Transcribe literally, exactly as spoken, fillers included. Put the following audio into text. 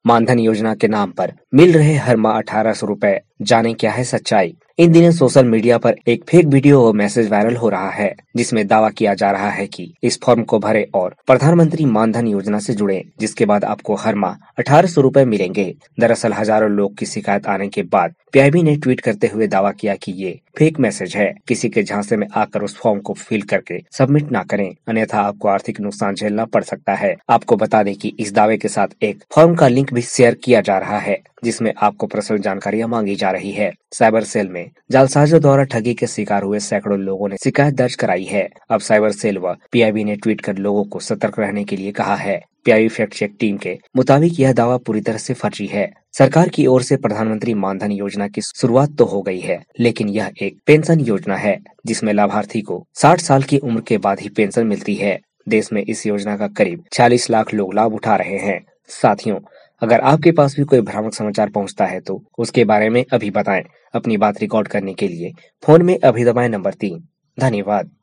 मानधन योजना के नाम पर मिल रहे हर माह अठारह सौ रूपए, जाने क्या है सच्चाई। इन दिनों सोशल मीडिया पर एक फेक वीडियो और मैसेज वायरल हो रहा है, जिसमें दावा किया जा रहा है कि इस फॉर्म को भरें और प्रधानमंत्री मानधन योजना से जुड़ें, जिसके बाद आपको हर माह अठारह सौ रूपए मिलेंगे। दरअसल हजारों लोग की शिकायत आने के बाद पीआईबी ने ट्वीट करते हुए दावा किया कि ये फेक मैसेज है। किसी के झांसे में आकर उस फॉर्म को फिल करके सबमिट ना करें, अन्यथा आपको आर्थिक नुकसान झेलना पड़ सकता है। आपको बता दें कि इस दावे के साथ एक फॉर्म का लिंक भी शेयर किया जा रहा है, जिसमें आपको पर्सनल जानकारियां मांगी जा रही है। साइबर सेल में जालसाजों द्वारा ठगी के शिकार हुए सैकड़ों लोगों ने शिकायत दर्ज कराई है। अब साइबर सेल व पीआईबी ने ट्वीट कर लोगों को सतर्क रहने के लिए कहा है। पीआईबी फैक्ट चेक टीम के मुताबिक यह दावा पूरी तरह से फर्जी है। सरकार की ओर से प्रधानमंत्री मानधन योजना की शुरुआत तो हो गई है, लेकिन यह एक पेंशन योजना है, जिसमें लाभार्थी को साठ साल की उम्र के बाद ही पेंशन मिलती है। देश में इस योजना का करीब छियालीस लाख लोग लाभ उठा रहे हैं। साथियों, अगर आपके पास भी कोई भ्रामक समाचार पहुंचता है तो उसके बारे में अभी बताएं। अपनी बात रिकॉर्ड करने के लिए फोन में अभी दबाएं नंबर तीन। धन्यवाद।